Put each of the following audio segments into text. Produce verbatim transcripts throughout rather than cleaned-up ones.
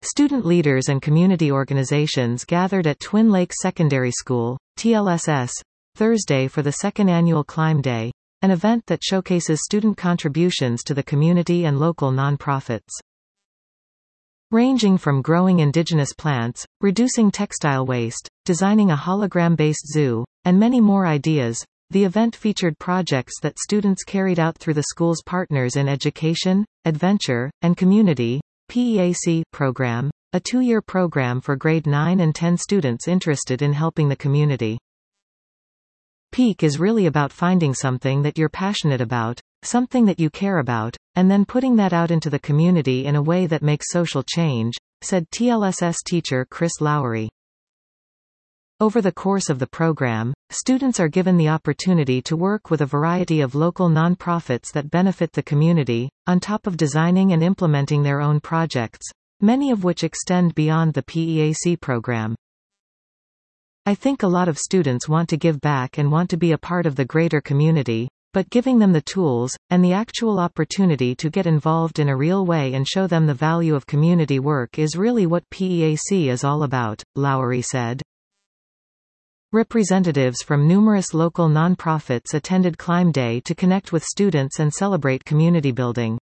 Student leaders and community organizations gathered at Twin Lakes Secondary School, T L S S, Thursday for the second annual Climb Day, an event that showcases student contributions to the community and local nonprofits. Ranging from growing indigenous plants, reducing textile waste, designing a hologram-based zoo, and many more ideas, the event featured projects that students carried out through the school's Partners in Education, Adventure, and Community P E A C program, a two-year program for grade nine and ten students interested in helping the community. Peak is really about finding something that you're passionate about, something that you care about, and then putting that out into the community in a way that makes social change, said T L S S teacher Chris Lowry. Over the course of the program, students are given the opportunity to work with a variety of local nonprofits that benefit the community, on top of designing and implementing their own projects, many of which extend beyond the P E A C program. I think a lot of students want to give back and want to be a part of the greater community, but giving them the tools, and the actual opportunity to get involved in a real way and show them the value of community work is really what P E A C is all about, Lowry said. Representatives from numerous local nonprofits attended Climb Day to connect with students and celebrate community building.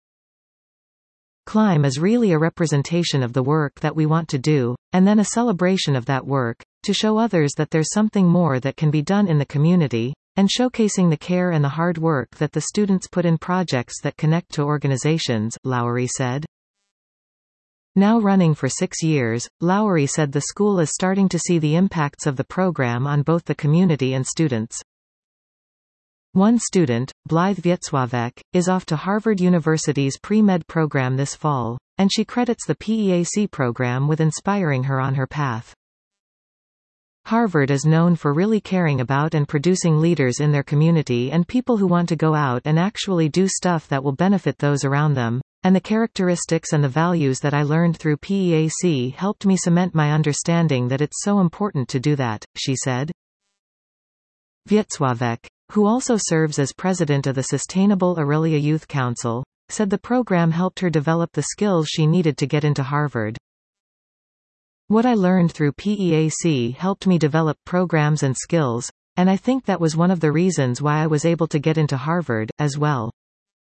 Climb is really a representation of the work that we want to do, and then a celebration of that work, to show others that there's something more that can be done in the community, and showcasing the care and the hard work that the students put in projects that connect to organizations, Lowry said. Now running for six years, Lowry said the school is starting to see the impacts of the program on both the community and students. One student, Blythe Vietzwavek, is off to Harvard University's pre-med program this fall, and she credits the P E A C program with inspiring her on her path. Harvard is known for really caring about and producing leaders in their community and people who want to go out and actually do stuff that will benefit those around them, and the characteristics and the values that I learned through P E A C helped me cement my understanding that it's so important to do that, she said. Vietzwavek, who also serves as president of the Sustainable Aurelia Youth Council, said the program helped her develop the skills she needed to get into Harvard. What I learned through P E A C helped me develop programs and skills, and I think that was one of the reasons why I was able to get into Harvard, as well.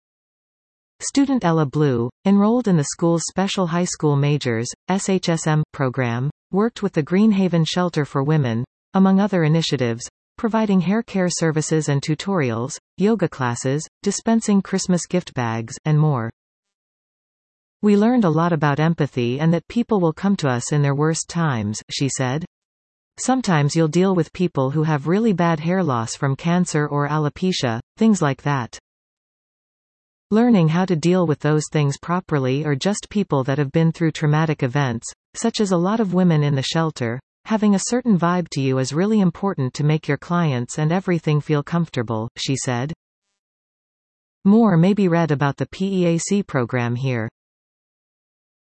Student Ella Blue, enrolled in the school's Special High School Majors, S H S M, program, worked with the Greenhaven Shelter for Women, among other initiatives, providing hair care services and tutorials, yoga classes, dispensing Christmas gift bags, and more. We learned a lot about empathy and that people will come to us in their worst times, she said. Sometimes you'll deal with people who have really bad hair loss from cancer or alopecia, things like that. Learning how to deal with those things properly, or just people that have been through traumatic events, such as a lot of women in the shelter, having a certain vibe to you is really important to make your clients and everything feel comfortable, she said. More may be read about the P E A C program here.